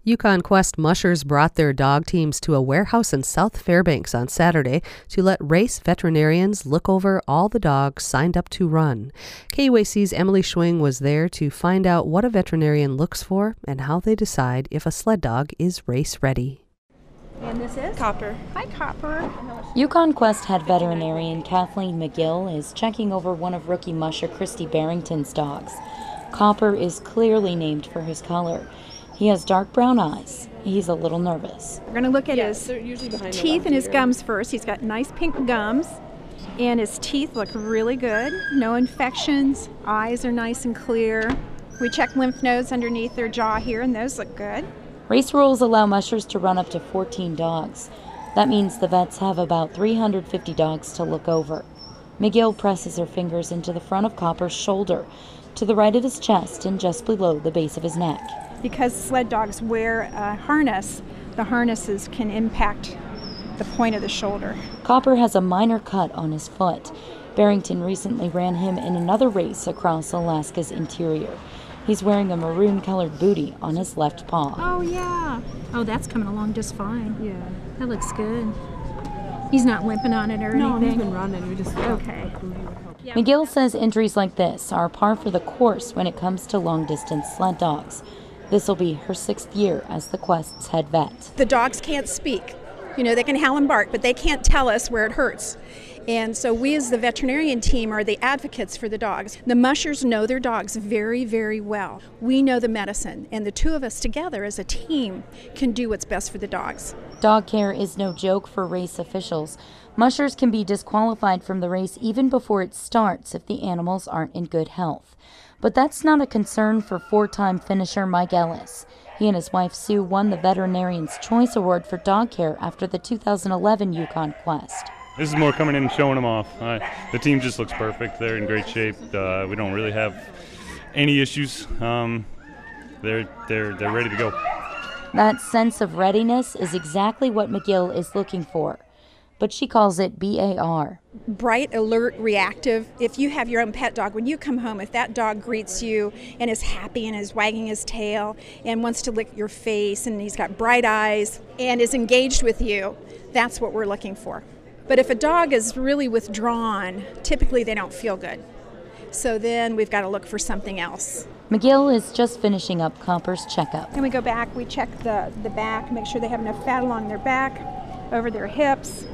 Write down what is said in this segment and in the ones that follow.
Yukon Quest mushers brought their dog teams to a warehouse in South Fairbanks on Saturday to let race veterinarians look over all the dogs signed up to run. KUAC's Emily Schwing was there to find out what a veterinarian looks for and how they decide if a sled dog is race ready. And this is? Copper. Hi, Copper. Yukon Quest head veterinarian Kathleen McGill is checking over one of rookie musher Christy Barrington's dogs. Copper is clearly named for his color. He has dark brown eyes. He's a little nervous. We're going to look at his teeth and his gums first. He's got nice pink gums, and his teeth look really good. No infections. Eyes are nice and clear. We check lymph nodes underneath their jaw here, and those look good. Race rules allow mushers to run up to 14 dogs. That means the vets have about 350 dogs to look over. McGill presses her fingers into the front of Copper's shoulder, to the right of his chest and just below the base of his neck. Because sled dogs wear a harness, the harnesses can impact the point of the shoulder. Copper has a minor cut on his foot. Barrington recently ran him in another race across Alaska's interior. He's wearing a maroon-colored bootie on his left paw. Oh, yeah. Oh, that's coming along just fine. Yeah. That looks good. He's not limping on it or No, anything? he's been running. We just Okay. Yeah. McGill says injuries like this are par for the course when it comes to long-distance sled dogs. This will be her 6th year as the Quest's head vet. The dogs can't speak. You know, they can howl and bark, but they can't tell us where it hurts. And so we as the veterinarian team are the advocates for the dogs. The mushers know their dogs very, very well. We know the medicine, and the two of us together as a team can do what's best for the dogs. Dog care is no joke for race officials. Mushers can be disqualified from the race even before it starts if the animals aren't in good health. But that's not a concern for 4-time finisher Mike Ellis. He and his wife Sue won the Veterinarian's Choice Award for dog care after the 2011 Yukon Quest. This is more coming in and showing them off. The team just looks perfect. They're in great shape. We don't really have any issues. They're ready to go. That sense of readiness is exactly what McGill is looking for, but she calls it BAR. Bright, alert, reactive. If you have your own pet dog, when you come home, if that dog greets you and is happy and is wagging his tail and wants to lick your face and he's got bright eyes and is engaged with you, that's what we're looking for. But if a dog is really withdrawn, typically they don't feel good. So then we've got to look for something else. McGill is just finishing up Copper's checkup. And we go back, we check the back, make sure they have enough fat along their back, over their hips.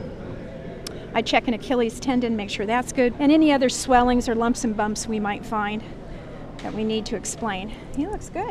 I check an Achilles tendon, make sure that's good. And any other swellings or lumps and bumps we might find that we need to explain. He looks good.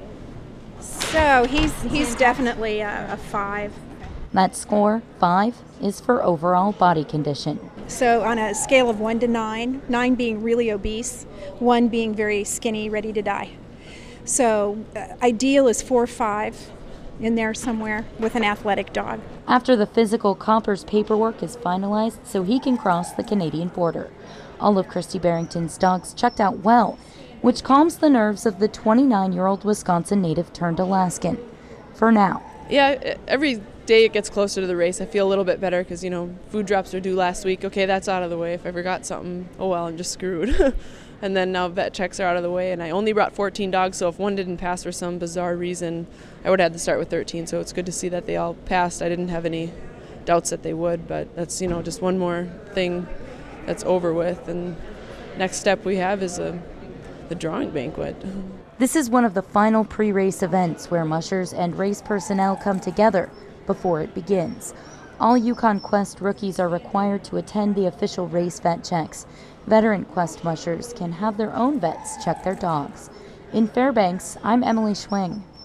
So he's definitely a 5. That score, 5, is for overall body condition. So on a scale of 1 to 9, 9 being really obese, 1 being very skinny, ready to die. So ideal is 4 or 5 in there somewhere with an athletic dog. After the physical, Copper's paperwork is finalized so he can cross the Canadian border. All of Christy Barrington's dogs checked out well, which calms the nerves of the 29-year-old Wisconsin native turned Alaskan. For now. Yeah, every day it gets closer to the race, I feel a little bit better because, food drops are due last week. Okay, that's out of the way. If I forgot something, oh well, I'm just screwed. And then now vet checks are out of the way, and I only brought 14 dogs, so if one didn't pass for some bizarre reason, I would have had to start with 13. So it's good to see that they all passed. I didn't have any doubts that they would, but that's, just one more thing that's over with. And next step we have is the drawing banquet. This is one of the final pre-race events where mushers and race personnel come together before it begins. All Yukon Quest rookies are required to attend the official race vet checks. Veteran Quest mushers can have their own vets check their dogs. In Fairbanks, I'm Emily Schwing.